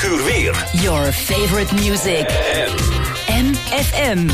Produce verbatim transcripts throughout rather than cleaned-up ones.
uur weer. Your favorite music. M F M.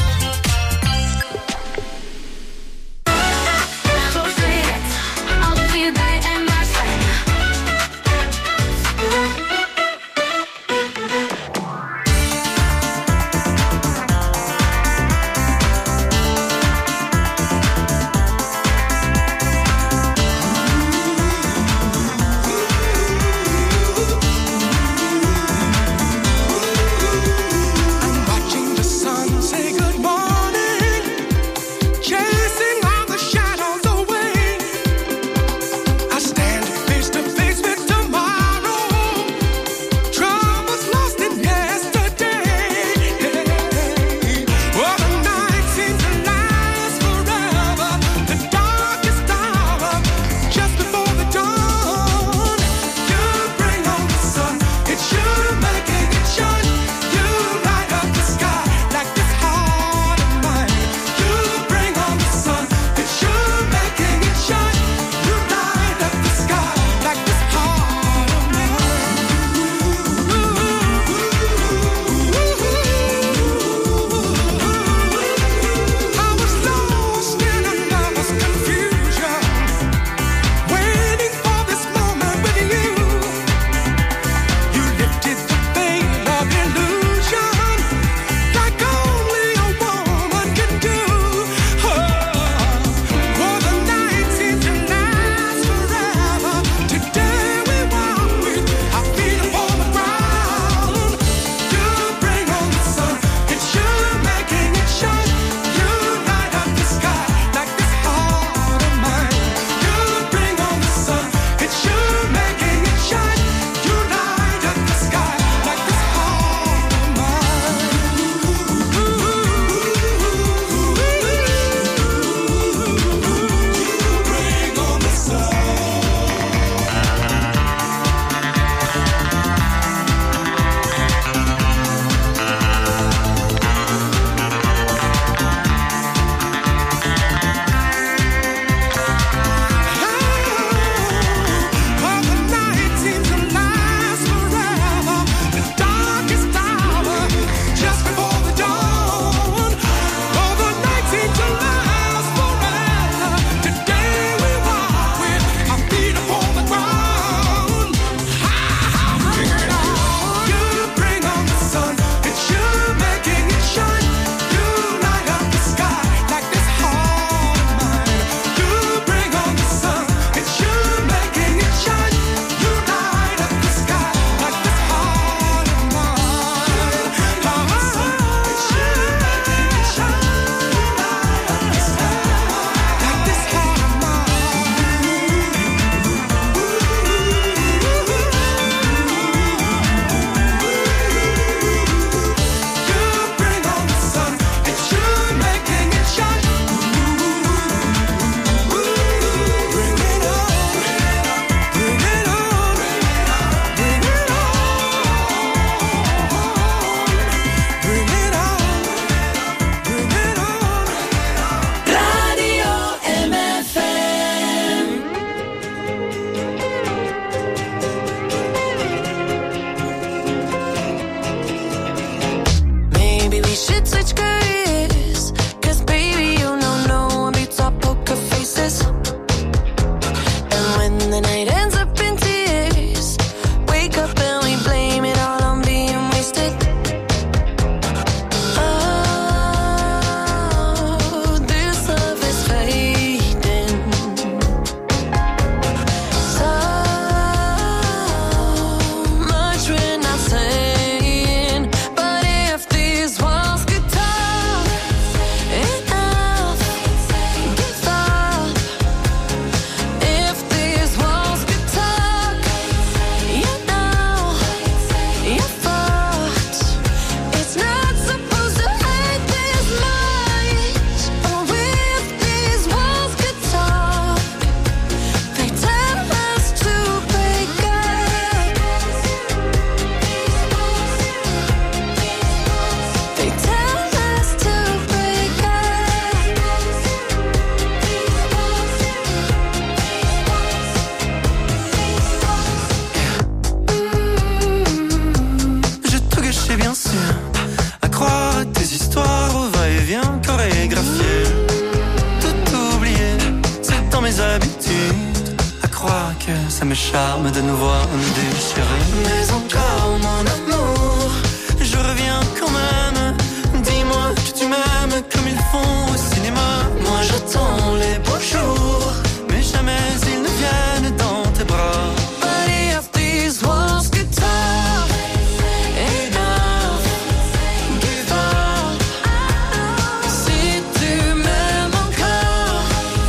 minutes à croire que ça me charme de nous voir nous déchirer. Mais encore mon amour, je reviens quand même. Dis-moi que tu m'aimes comme ils font au cinéma. Moi j'attends les beaux jours, mais jamais ils ne viennent dans tes bras. But if these walls get tough, enough, give up. Si tu m'aimes encore,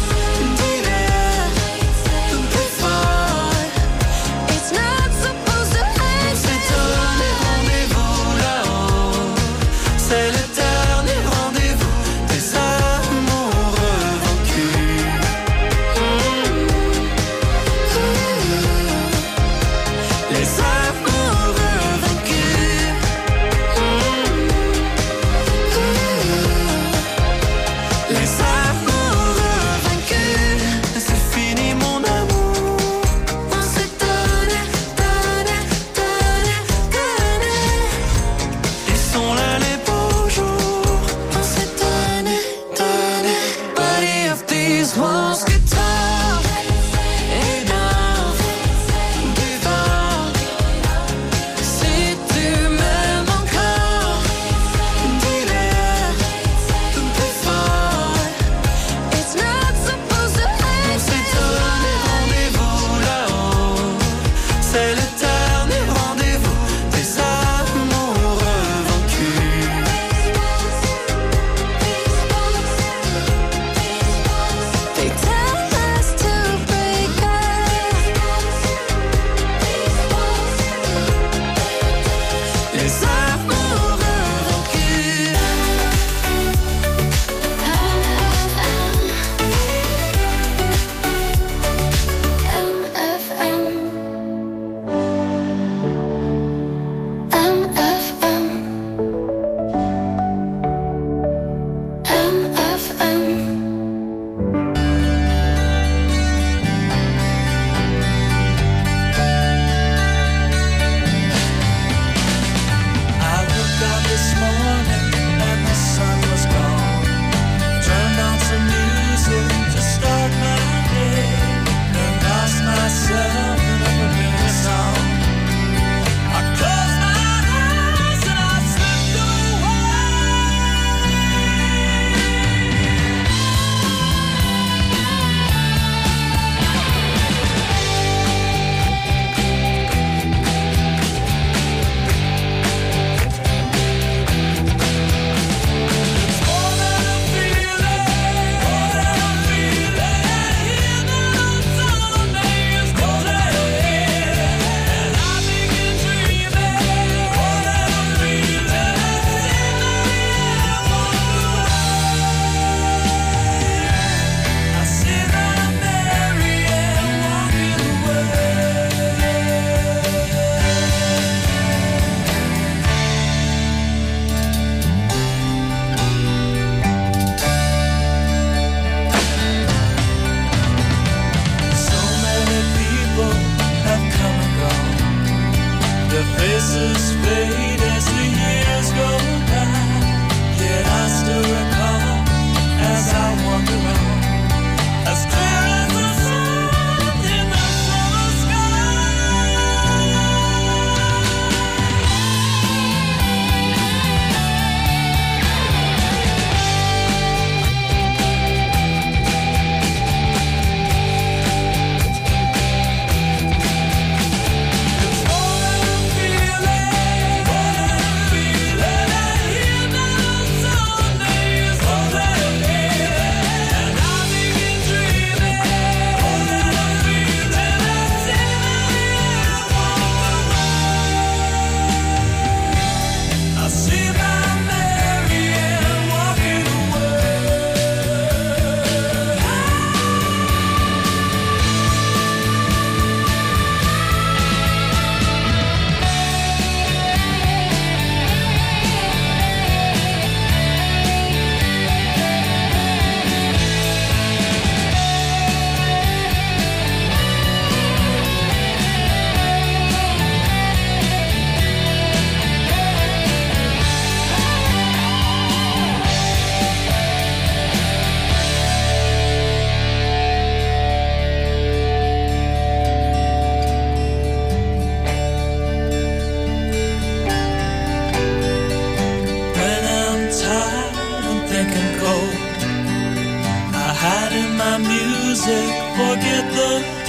dis-le plus fort. It's not supposed to end. On s'est donné rendez-vous.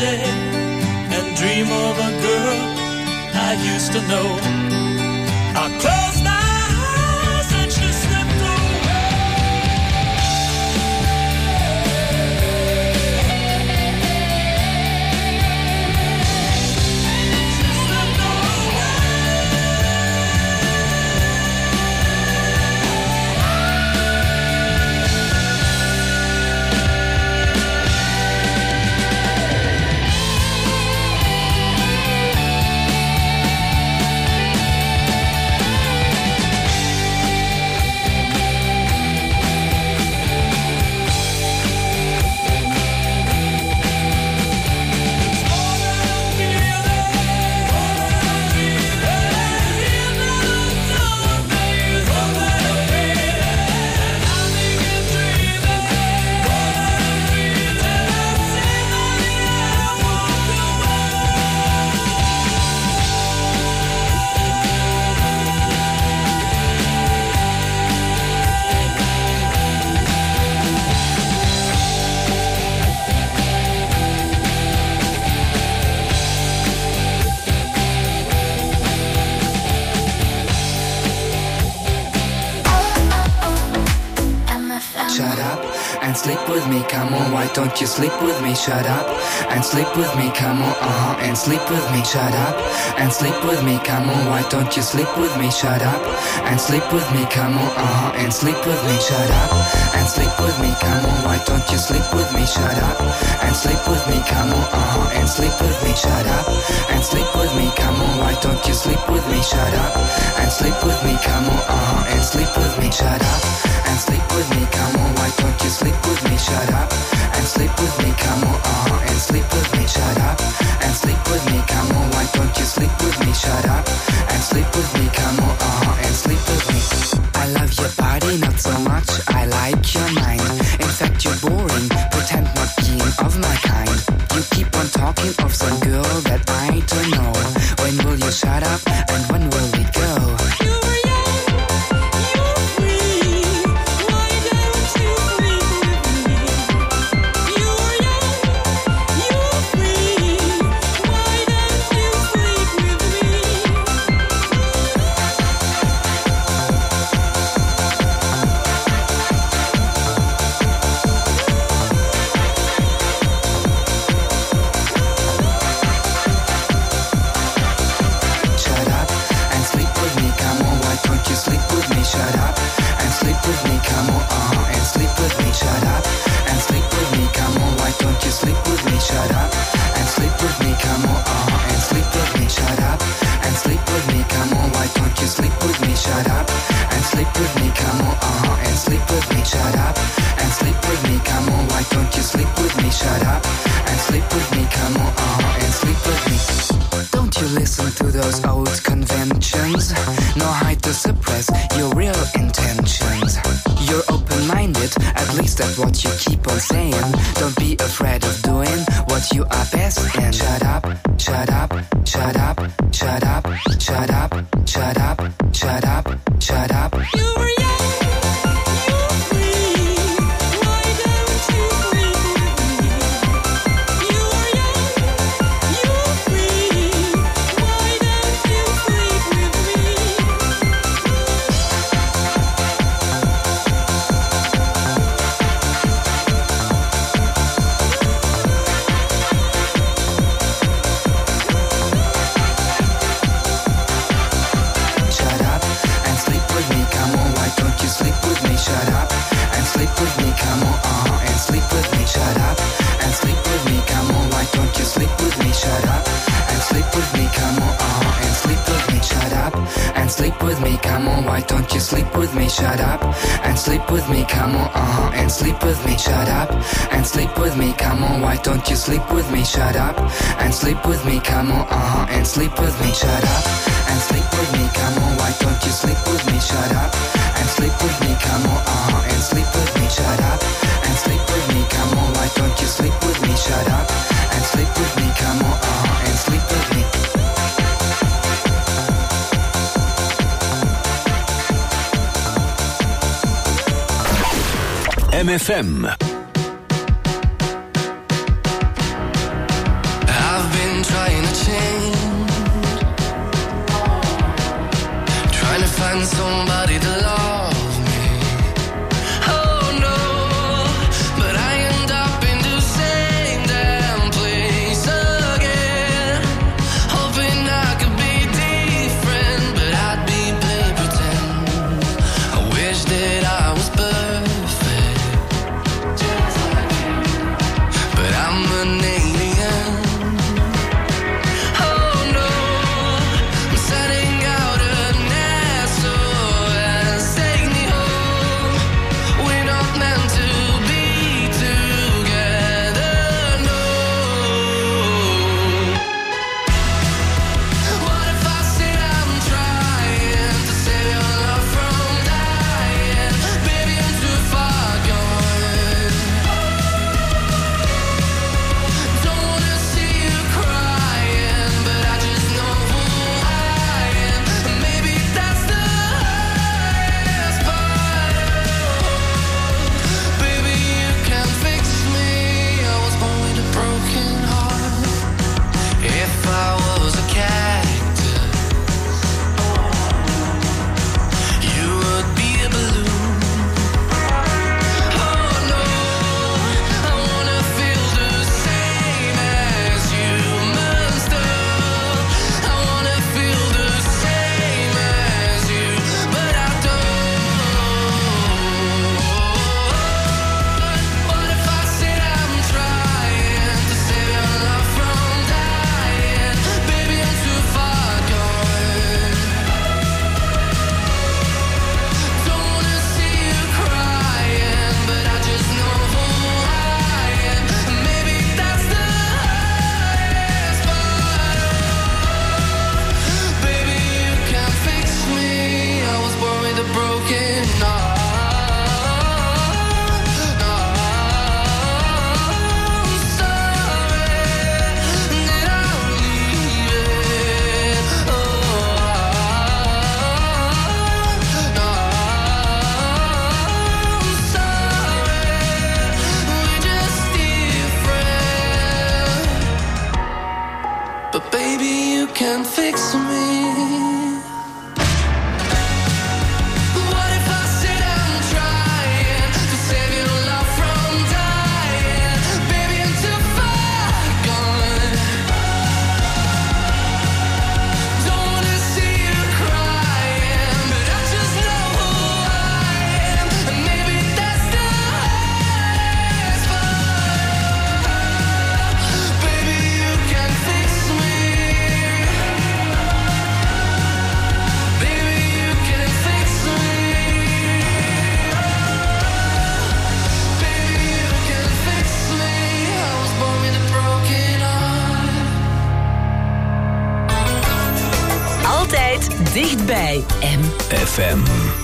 day and dream of a girl I used to know. I close my eyes and she slipped away. She slipped away. Sleep with me, come on, why don't you sleep with me? Shut up and sleep with me, come on, uh-huh, and sleep with me. Shut up and sleep with me, come on, why don't you sleep with me? Shut up and sleep with me, come on, uh-huh, and sleep with me. Shut up and sleep with me, come on, why don't you sleep with me? Shut up and sleep with me, come on, uh-huh, and sleep with me. Shut up and sleep with me, come on, why don't you sleep with me? Shut up and sleep with me, come on, uh-huh, and sleep with me. Shut up and sleep with me, come on, why don't you sleep with me? Shut up and sleep with me, come on, uh-huh, and sleep with me. Shut up and sleep with me, come on, why don't you sleep with me? Shut up and sleep with me, come on, uh-huh, and sleep with me. I love your body, not so much, I like your mind. In fact, you're boring, pretend not being of my kind. You keep on talking of some girl that I don't know. When will you shut up and when will we go? What you keep on saying, don't be afraid of doing what you are best in. Shut up, shut up, shut up, shut up, shut up, shut up, shut up, shut up. You were young, you were free. Why don't you sleep with me? You were young, you were free. Why don't you sleep with me? Why don't you sleep with me? Shut up and sleep with me, come on, uh-huh, and sleep with me. Shut up and sleep with me, come on, why don't you sleep with me? Shut up and sleep with me, come on, uh-huh, and sleep with me. Shut up and sleep with me, come on, why don't you sleep with me? Shut up and sleep with me, come on, uh-huh, and sleep with me. Shut up and sleep with me, come on, why don't you sleep with me? Shut up and sleep with me, come on, uh-huh, and sleep with me. M F M. I'm trying to change, trying to find somebody to love me. Oh no, but I end up in the same damn place again, hoping I could be different, but I'd be play pretend. I wish that I was perfect, but I'm an alien. Oh no, I'm setting out an S O S, take me home. We're not meant to be together, no. What if I said I'm trying to save your love from dying? Baby, I'm too far gone. Don't wanna see you crying, but I just know who I am. Maybe that's the hardest part. Baby, you can fix me. I was born with a broken heart. If I was a cactus, you would be a balloon. Oh no, I wanna feel the same as you must have. I wanna feel the same as you, but I don't. What if I said I'm trying to save your love from dying? Baby, I'm too far gone. Don't wanna see you crying, but I just know who I am. Maybe that's the hardest part. Baby, you can fix me. I was born with a broken heart. I'm sorry that I'll leave it. Oh, I'm sorry, we're just different. But baby, you can fix me. What if I said I'm trying to save your love from dying? Baby, I'm too far gone. Don't wanna see you crying, but I just know who I am. And maybe that's the hardest part. Baby, you can fix me. Baby, you can fix me. Baby, you can fix me. I was born with a broken heart. Altijd dichtbij M. F M.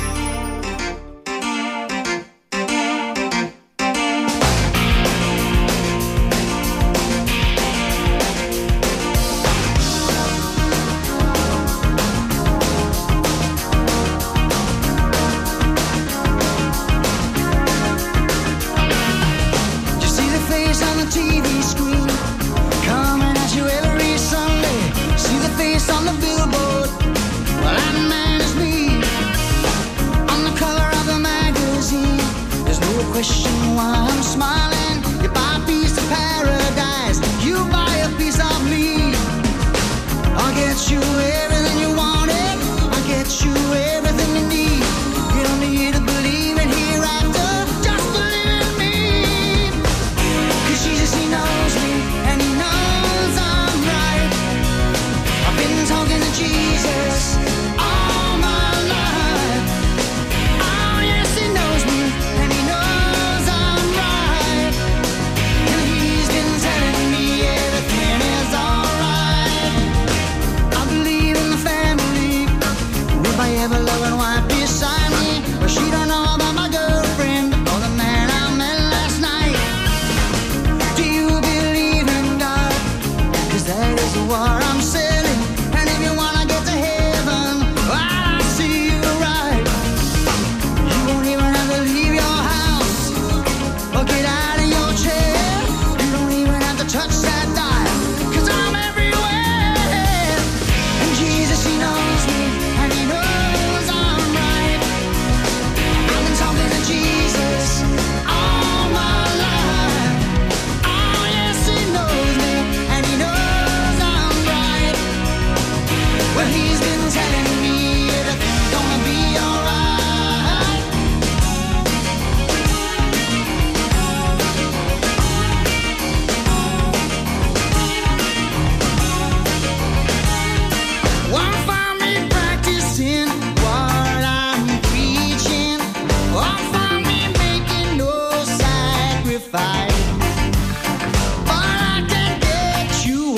You see the face on the T V screen, coming at you every Sunday. See the face on the billboard. Well, that man is me. On the cover of the magazine, there's no question why I'm smiling. You buy a piece of paradise, you buy a piece of me. I'll get you everything you wanted, I'll get you everything you need. You don't need to believe in hereafter, just believe in me. Cause Jesus, he knows me, and he knows I'm right. I've been talking to Jesus all my life. Oh yes, he knows me, and he knows I'm right. And he's been telling me everything is alright. I believe in the family, with my ever-loving wife beside me. But she don't know about my girlfriend or the man I met last night. Do you believe in God? Cause that is what I'm saying. And if you wanna get to heaven, I'll see you right. You won't even have to leave your house or get out of your chair. You don't even have to touch that dial, cause I'm everywhere.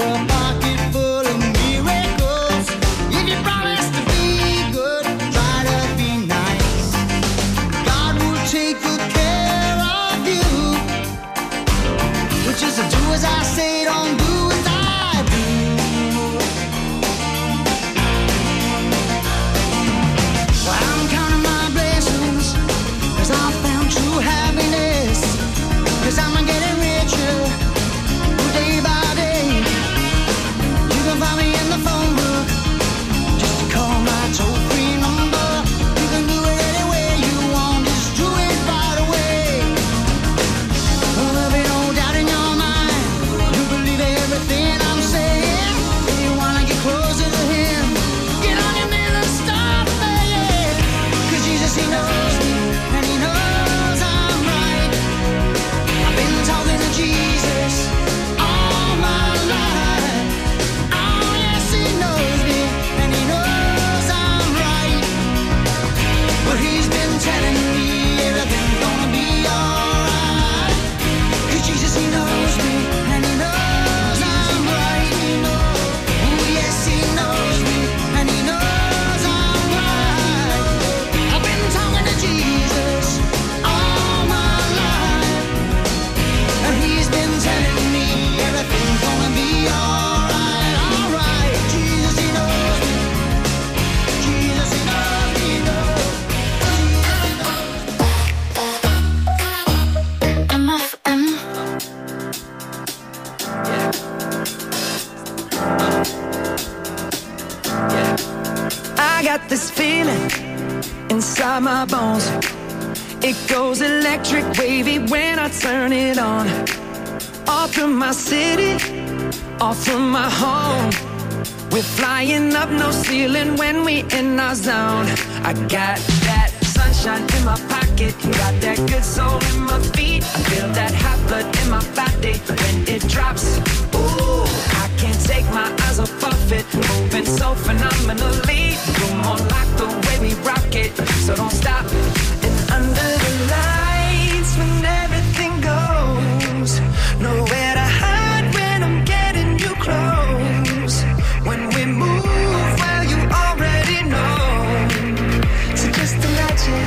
a pocket full of miracles. If you promise to be good, try to be nice. God will take good care of you. But just do as I say, don't do as I do. Well, I'm counting my blessings, 'cause I found true happiness. 'Cause I'm getting richer day by day. You can find me in the phone book, just to call my toll-free number. You can do it any way you want, just do it right away. Well, there'll be no doubt in your mind, you believe everything I'm saying. If you wanna get closer to Him, get on your knees and start praying. 'Cause Jesus, He knows me, and He knows I'm right. I've been talking to Jesus all my life. Oh yes, He knows me, and He knows I'm right. But He's been telling me everything's gonna be alright. 'Cause Jesus, He knows me, and He knows I'm right. Oh yes, He knows me, and He knows I'm right. I've been talking to Jesus all my life, and He's been telling me everything's gonna be alright, alright. Jesus, He knows me. Jesus, He knows me, knows. M F M. I got this feeling inside my bones. It goes electric wavy when I turn it on. All through my city, all through my home. We're flying up, no ceiling when we in our zone. I got that sunshine in my pocket, got that good soul in my feet. I feel that hot blood in my body when it drops. Ooh, I can't take my eyes off of it, moving so phenomenally. You're more like the way we rock it, so don't stop. And under the lights, when everything goes, nowhere to hide when I'm getting you close. When we move, well, you already know. So just imagine.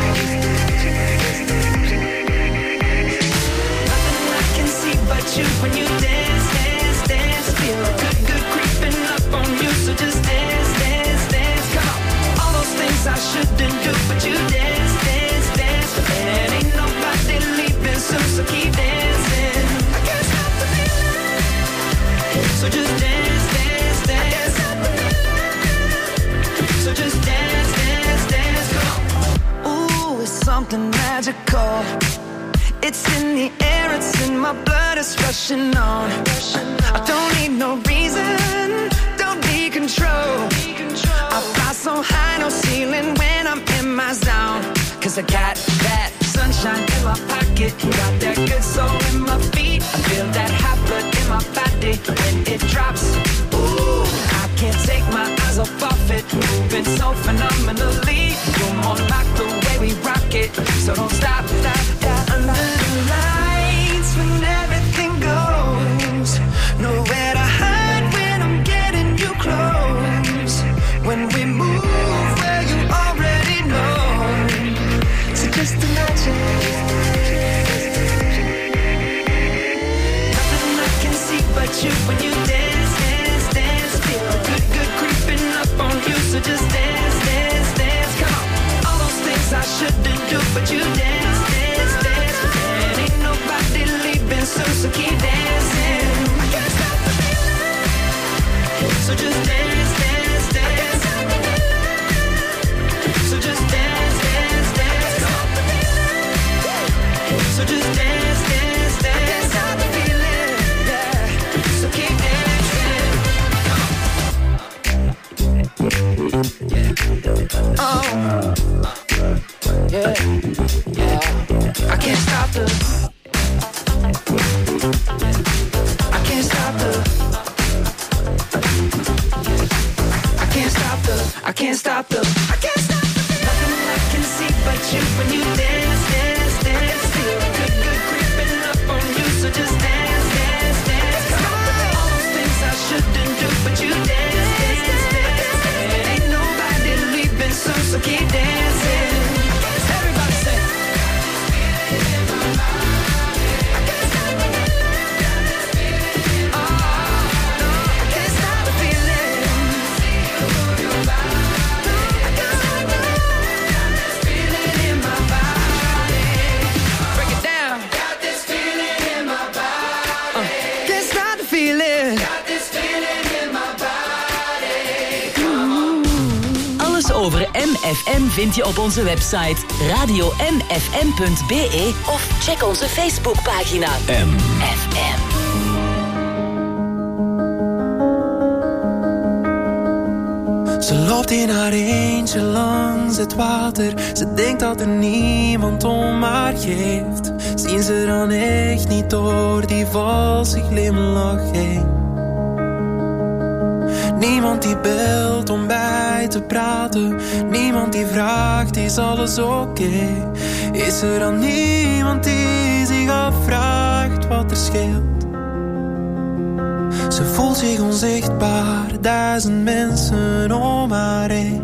Nothing I can see but you when you dance, dance, dance. Feel good, good creeping up on you. So just dance, dance, dance. Come on. All those things I shouldn't do, but you dance, dance, dance. And ain't nobody leaving soon, so keep dancing. I can't stop the feeling. So just dance, dance, dance. I can't stop the feeling. So just dance, dance, dance. Come on. Ooh, it's something magical. It's in the air, it's in my blood, it's rushing on. I don't need no reason, don't need control. I fly so high, no ceiling when I'm in my zone. 'Cause I got that sunshine in my pocket, got that good soul in my feet. I feel that hot blood in my body when it drops. Ooh, I can't take my eyes off of it, moving so phenomenally. You're more like the way we rock it, so don't stop, stop, stop. Under the lights, when everything goes, nowhere to hide when I'm getting you close. When we move, well, you already know. So just imagine. Nothing I can see but you when you dance, dance, dance. Feel good, good creeping up on you. So just dance, dance, dance. Come on. All those things I shouldn't do, but you dance, dance, dance. And ain't nobody leaving soon, so keep dancing. I can't stop the feeling. So just dance, dance, dance. So just dance, dance, dance. Come on. So just dance, dance, dance. I can't stop the feeling. Yeah. So keep dancing. Oh. Yeah. Yeah. I can't stop the. I can't stop the. I can't stop the. I can't stop the. I can't stop the. Nothing I can see but you when you dance, dance, dance. Feel good, good creeping up on you. So just dance, dance, dance. Come on. All those things I should over M F M vind je op onze website radio m f m punt b e of check onze Facebookpagina M F M. Ze loopt in haar eentje langs het water. Ze denkt dat er niemand om haar geeft. Zien ze dan echt niet door die valse glimlach heen? Niemand die belt om bij te praten. Niemand die vraagt, is alles oké? Okay? Is er dan niemand die zich afvraagt wat er scheelt? Ze voelt zich onzichtbaar, duizend mensen om haar heen.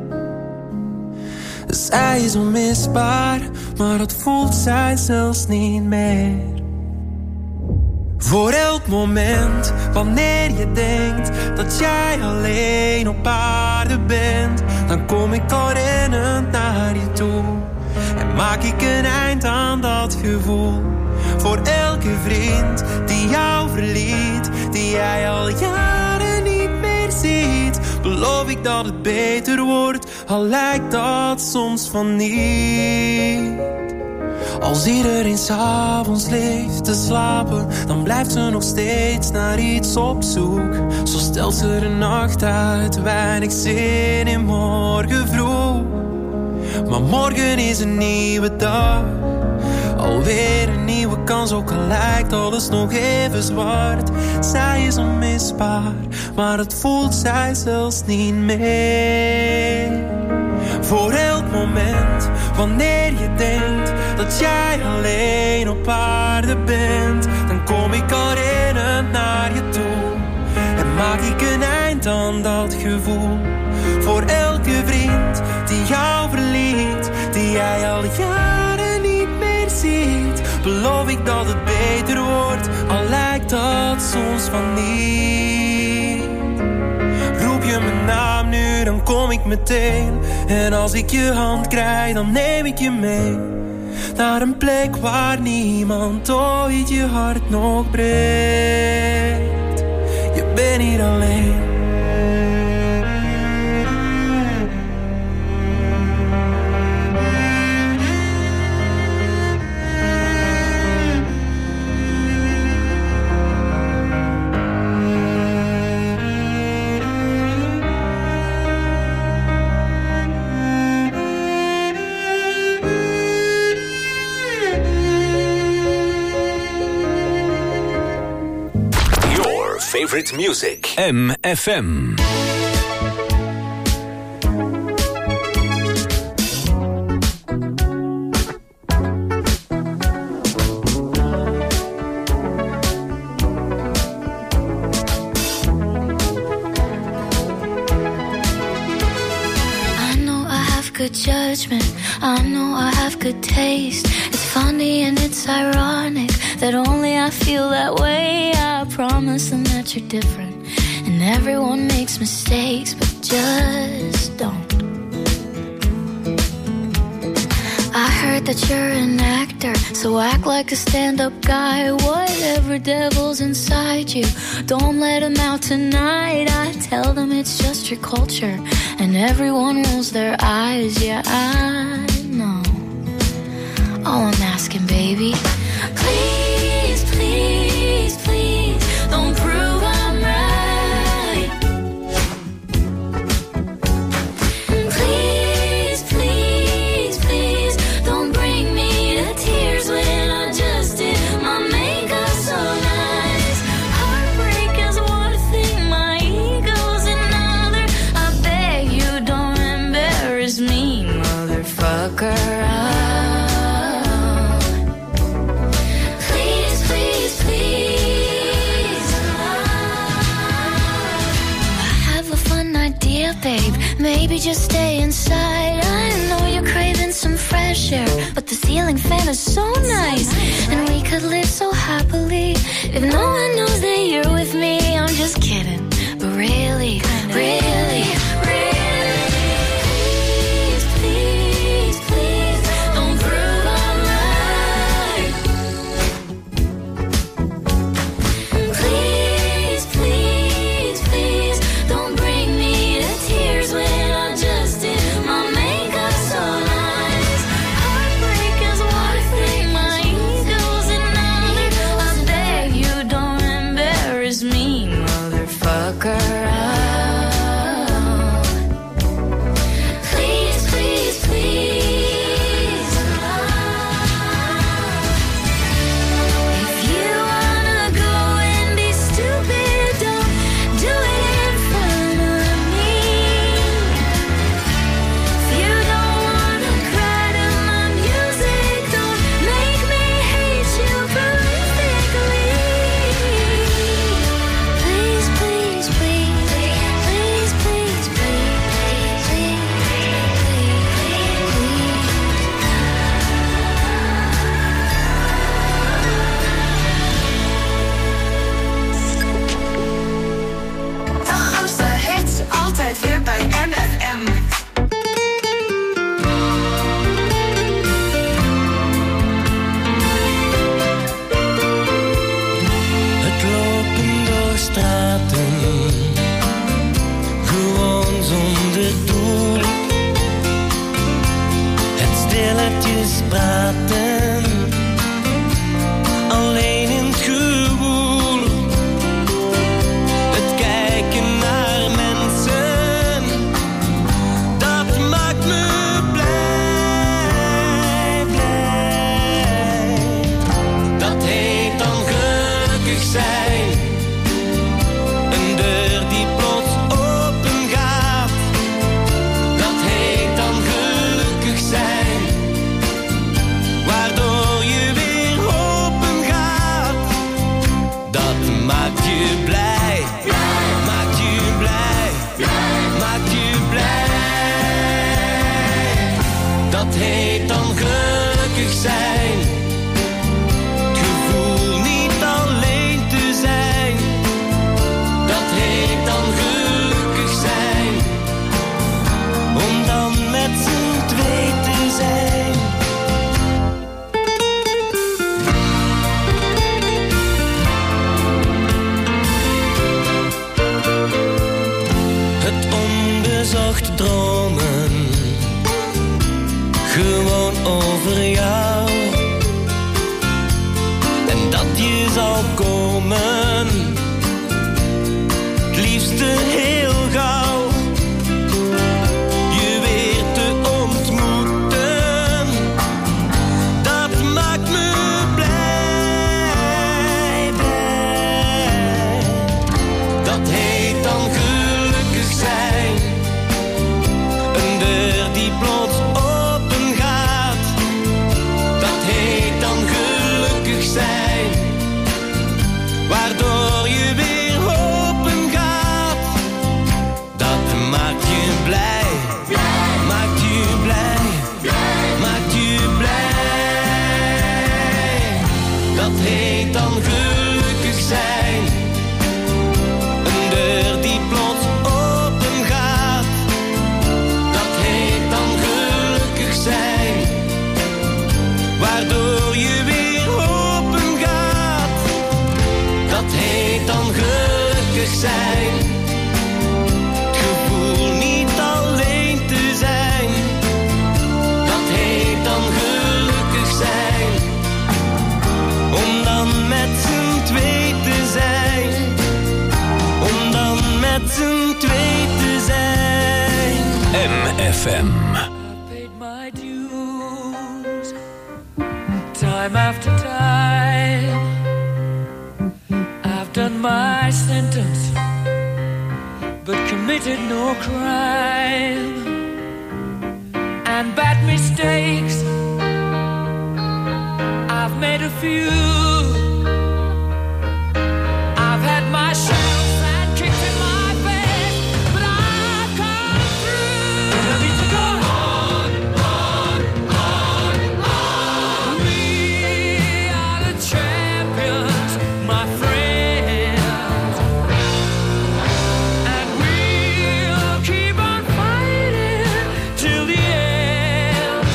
Zij is onmisbaar, maar dat voelt zij zelfs niet meer. Voor elk moment, wanneer je denkt dat jij alleen op aarde bent, dan kom ik al rennend naar je toe en maak ik een eind aan dat gevoel. Voor elke vriend die jou verliet, die jij al jaren niet meer ziet, beloof ik dat het beter wordt, al lijkt dat soms van niet. Als iedereen 's avonds ligt te slapen, dan blijft ze nog steeds naar iets op zoek. Zo stelt ze de nacht uit, weinig zin in morgen vroeg. Maar morgen is een nieuwe dag, alweer een nieuwe kans, ook al lijkt alles nog even zwart. Zij is onmisbaar, maar het voelt zij zelfs niet meer. Voor elk moment, wanneer je denkt dat jij alleen op aarde bent, dan kom ik al rennend naar je toe en maak ik een eind aan dat gevoel. Voor elke vriend die jou verliet, die jij al jaren niet meer ziet, beloof ik dat het beter wordt, al lijkt dat soms van niet. Roep je mijn naam nu, dan kom ik meteen. En als ik je hand krijg, dan neem ik je mee naar een plek waar niemand ooit je hart nog breekt. Je bent niet alleen. Favorite music. M F M. Good judgment, I know I have good taste. It's funny and it's ironic that only I feel that way. I promise them that you're different, and everyone makes mistakes, but just don't. I heard that you're an actor, so act like a stand-up guy. Whatever devil's inside you, don't let him out tonight. I tell them it's just your culture, and everyone rolls their eyes. Yeah, I know. All I'm asking, baby, please, please, please, don't prove I'm right. Please, please, please, don't bring me to tears when I just did my makeup so nice. Heartbreak is one thing, my ego's another. I beg you don't embarrass me, motherfucker. Babe, maybe just stay inside. I know you're craving some fresh air, but the ceiling fan is so nice, and we could live so happily if no one knows that you're with me. I'm just kidding, but really, really, really, please, please, please, don't prove I'm right. Please, please, please, don't bring me tears when I just did gewoon zonder doel. Het stilletjes praten, alleen in het gewoel. Het kijken naar mensen, dat maakt me blij, blij. Dat heet dan gelukkig zijn. Een deur die plots open gaat, dat heet dan gelukkig zijn. Waardoor je weer open gaat, dat maakt je blij, maakt je blij, maakt je blij. Dat heet dan gelukkig zijn. Het gevoel niet alleen te zijn, dat heet dan gelukkig zijn. Om dan met z'n twee te zijn. Het onbezocht dromen, gewoon over jou. En dat je zal komen, het liefste heel gauw. Je weer te ontmoeten, dat maakt me blij, blij. Dat heet dan gelukkig zijn. Een deur die plots open gaat, dat heet dan gelukkig zijn. Waardoor je weer open gaat, dat maakt je blij, maakt je blij, maakt je blij. Dat heet dan gelukkig zijn. Een deur die plots open gaat, dat heet dan gelukkig zijn. Waardoor je weer open gaat, dat heet dan gelukkig zijn. Het gevoel niet alleen te zijn, dat heet dan gelukkig zijn. Om dan met z'n twee te zijn, om dan met z'n twee te zijn. M F M. Paid my dues, time after time. I've done my sentence, but committed no crime. And bad mistakes, I've made a few. I've had my share of bad kicks in my face, but I've come through. And I need to go on, on, on, on. We are the champions, my friends, and we'll keep on fighting till the end.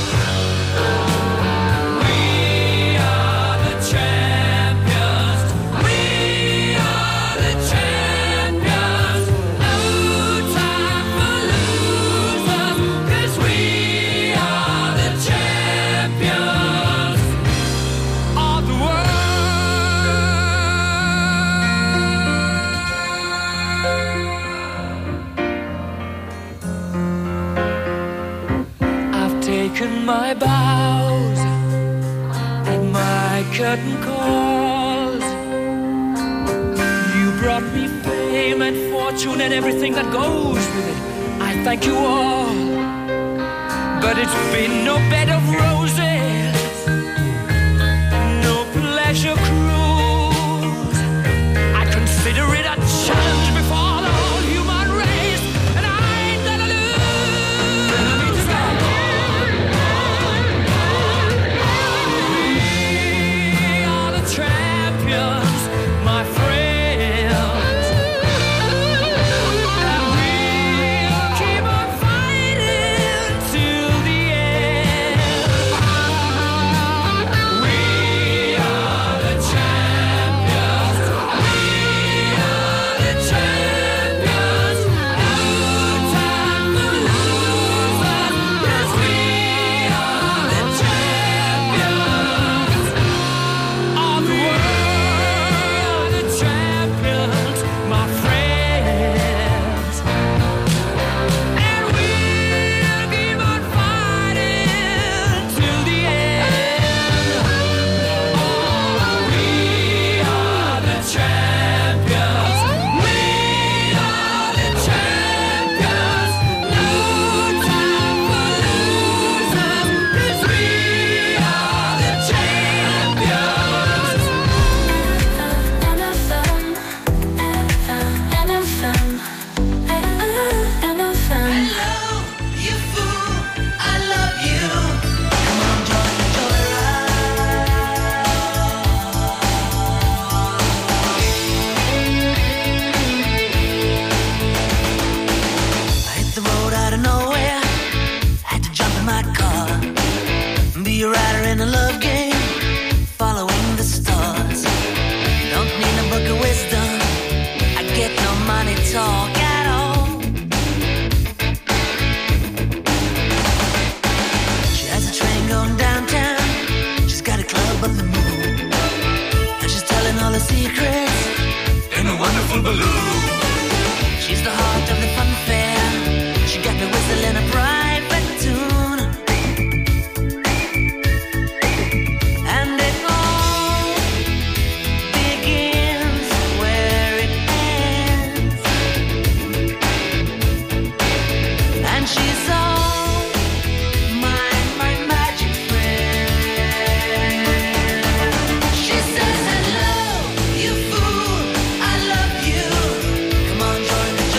We are the champions, we are the champions. No time for losers, 'cause we are the champions of the world. I've taken my bows and my curtain calls. You brought me fame and fortune and everything that goes with it. I thank you all, but it's been no bed of roses, no pleasure cruise. I consider it a challenge before the whole human race, and I ain't gonna lose. And I need to go on, on, on, on. We are the champions, my friends, and we'll keep on fighting till the end. money talk at all. She has a train going downtown. She's got a club on the moon, and she's telling all the secrets in a wonderful balloon. She's the heart of the fun fair. She got me whistling a private tune, and it all begins where it ends. And she's all my, my magic friend. She says, hello, you fool, I love you. Come on, join the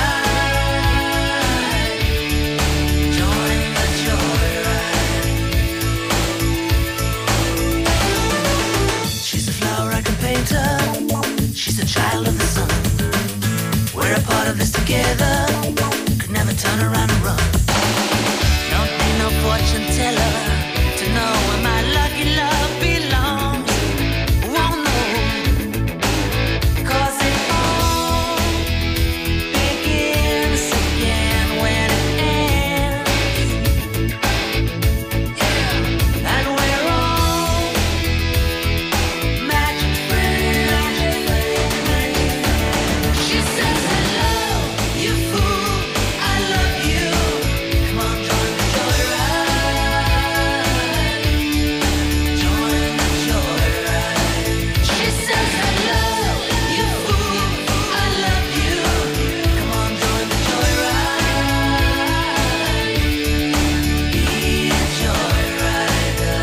joyride. Join the joyride. She's a flower I can paint her. She's a child of the sun. We're a part of this together. Could never turn around and run. Don't need no fortune teller to know where my lucky love belongs. Won't know, 'cause it all begins again when it ends. Yeah. And we're all magic friends. She says, hello, you fool, I love you. Come on, join the joyride. Join the joyride. She says, hello, you fool, I love you. Come on, join the joyride. Be a joyrider.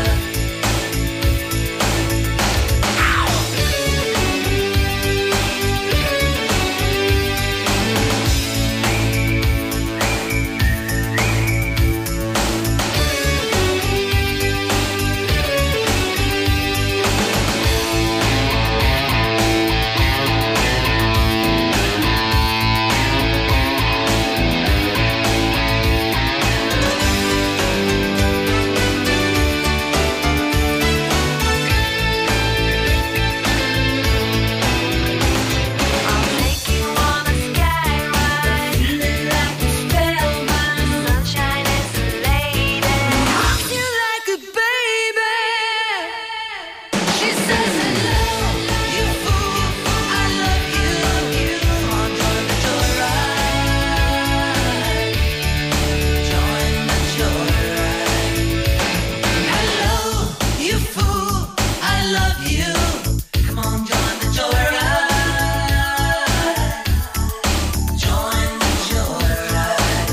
I'll take you on a sky ride, feeling like a spellbound. Sunshine is a lady, rocks you like a baby. She says, hello, you fool, I love you. Come on, join the joyride. Join the joyride. Hello, you fool, I love you. Come on, join the joyride. Join the joyride.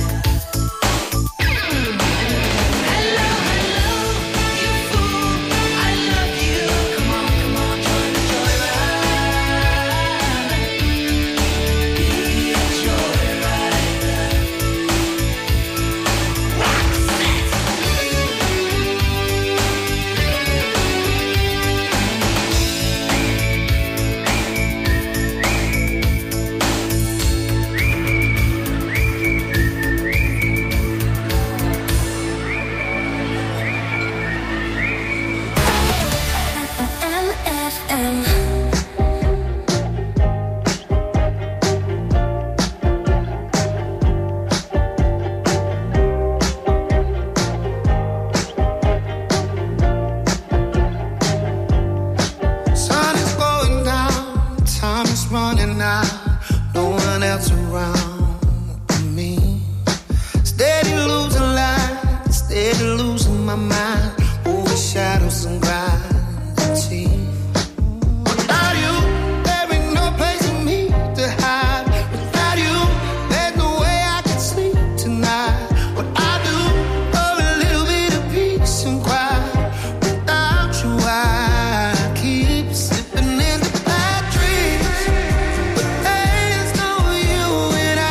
Hello, hello, you fool, I love you. Come on, come on, join the joyride. Be a joyrider. Roxette. M F M. Sun is going down, time is running out, no one else around but me. Steady losing light, steady losing my mind, over shadows and gravity. Without you, there ain't no place for me to hide. Without you, there's no way I can sleep tonight. What I do for a little bit of peace and quiet. Without you, I keep slipping into bad dreams. But there's no you and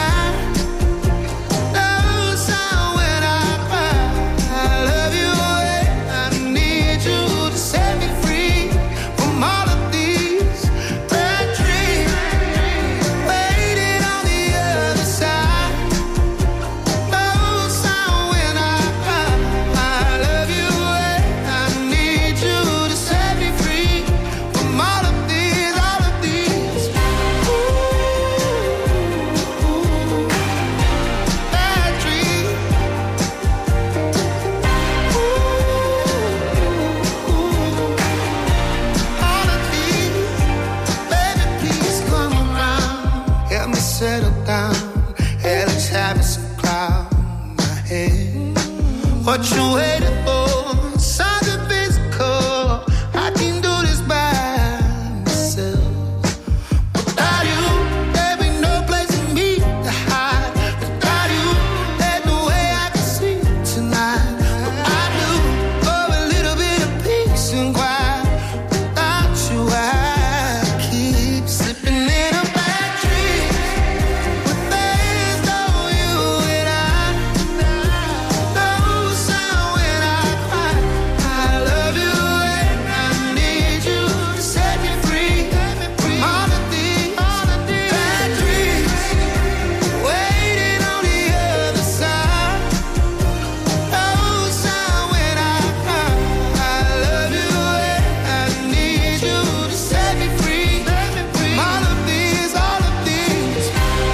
settle down. Hey, let's have us some cloud in my head. What you waiting for? Something physical. I can do this by myself. Without you, there be no place for me to hide. Without you, there's no way I can sleep tonight. What I do for a little bit of peace and quiet. Without you, I keep slipping in a bad dream. But there's no you and I. No sound when I cry. I love you and I need you to set me free from all of these bad dreams. Waiting on the other side. No sound when I cry. I love you and I need you to set me free from all of these, all of these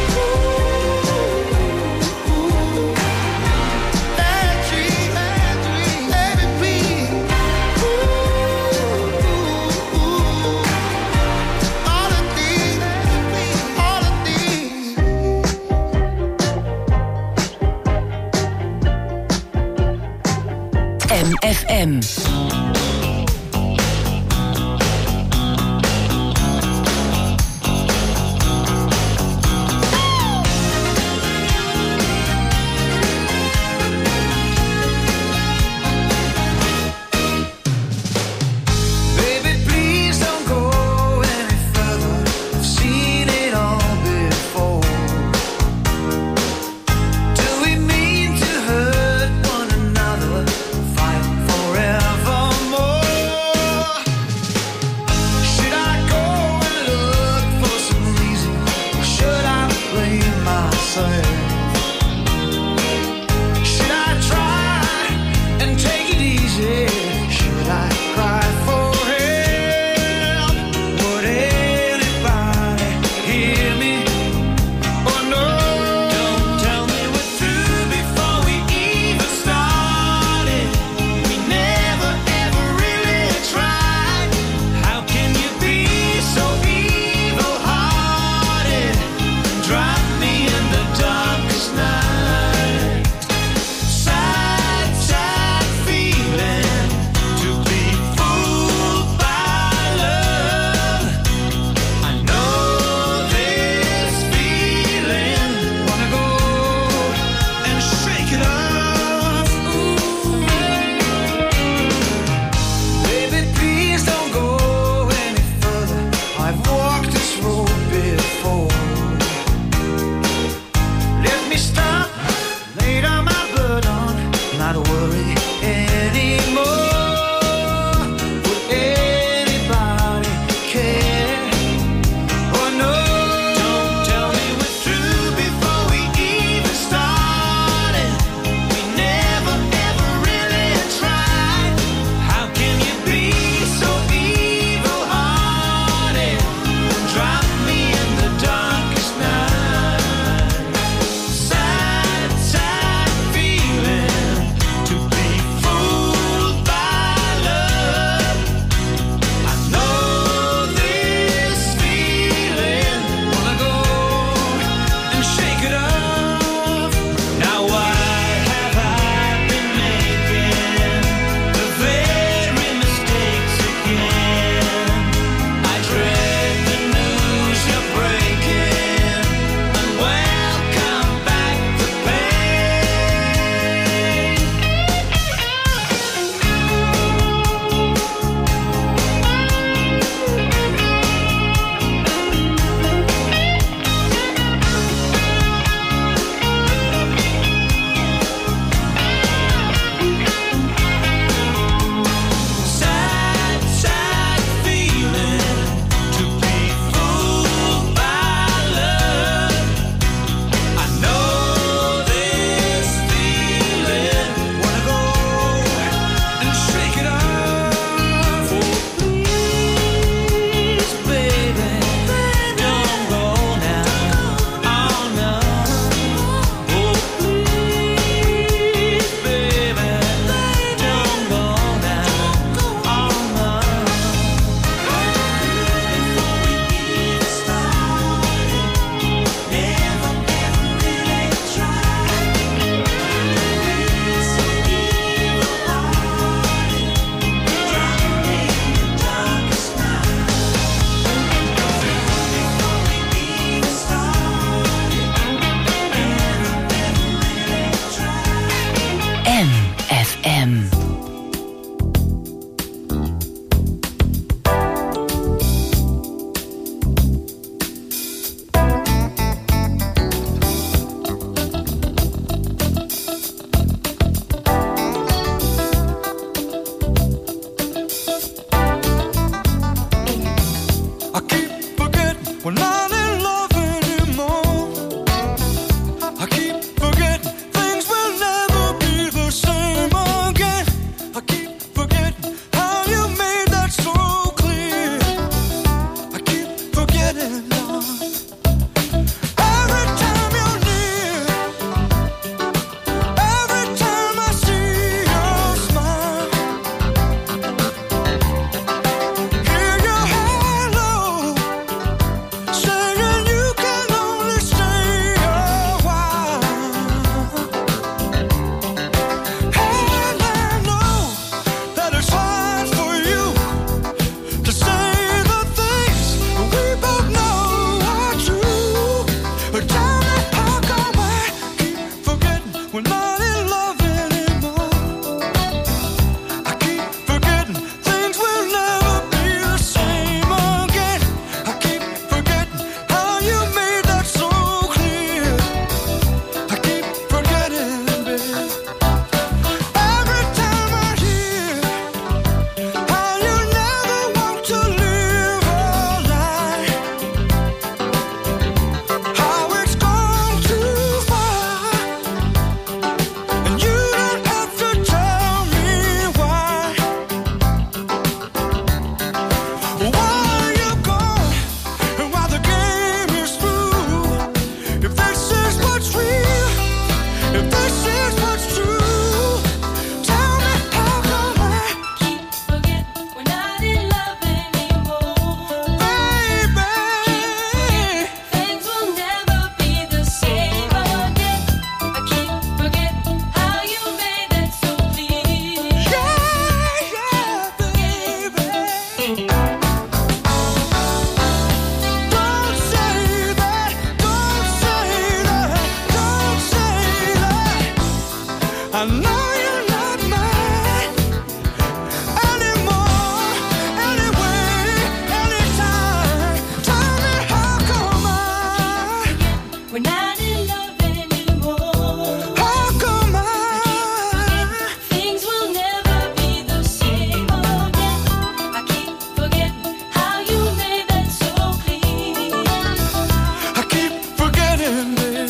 bad dreams, bad dreams. Let me be. All of these, all of these. M F M. Baby, please don't go any further. I've seen it all before. Do we mean to hurt one another? Fight forevermore? Should I go and look for some reason? Or should I blame myself? Should I try and take it easy? Should I cry for help? Would anybody hear me? Oh no! Don't tell me we're through before we even started. We never ever really tried. How can you be so evil-hearted? Drop me in the dark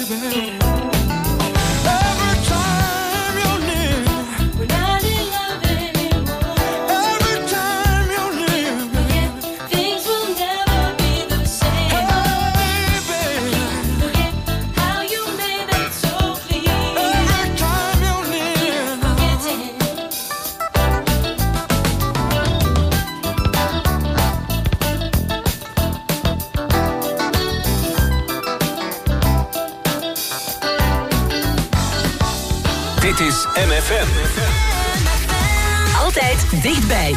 Dit is M F M. Altijd dichtbij.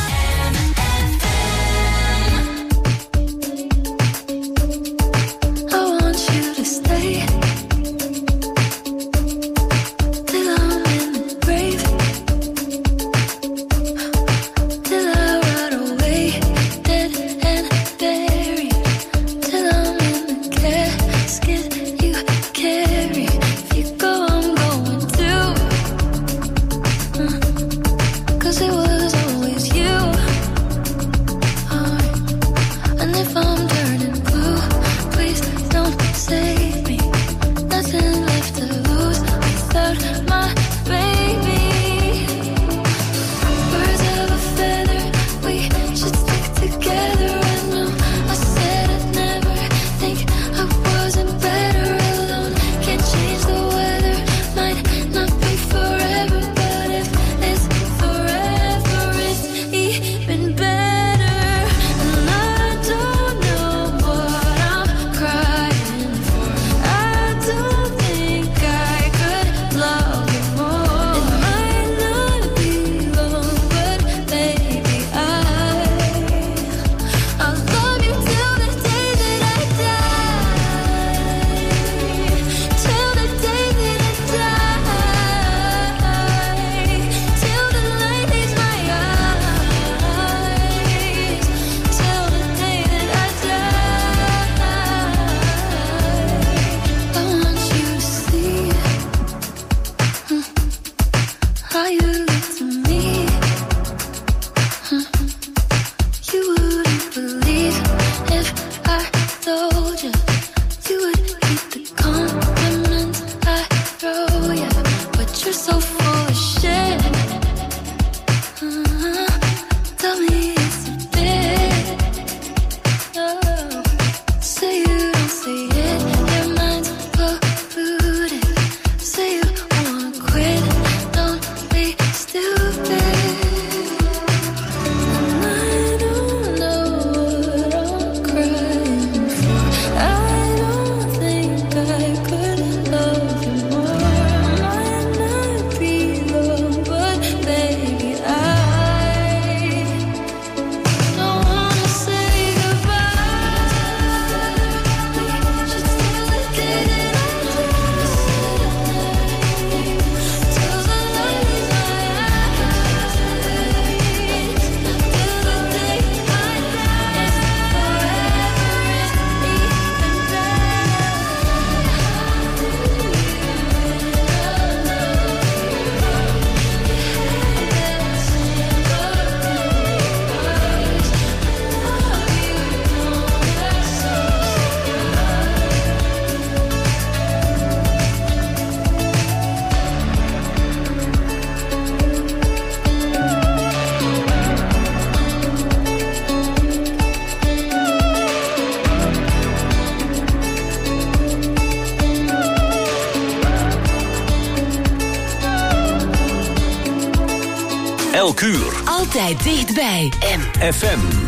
Elk uur. Altijd dichtbij. M F M.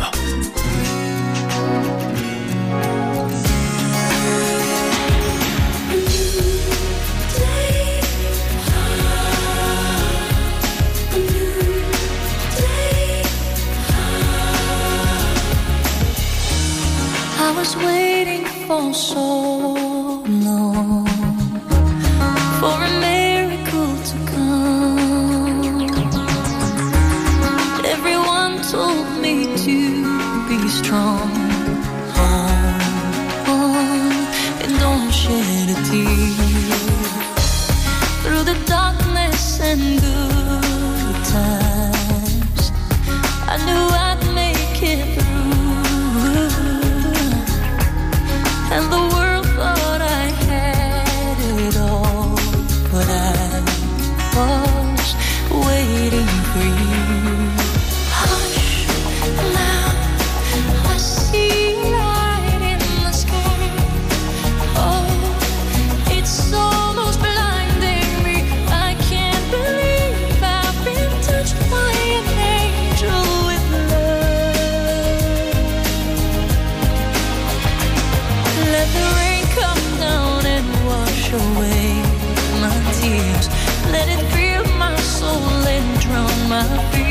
I was waiting for so long for a miracle to come. Everyone told me to be strong. Hold on and don't shed a tear. Through the darkness and good times, I knew I'd make it through. And the world away my tears. Let it fill my soul and drown my fears.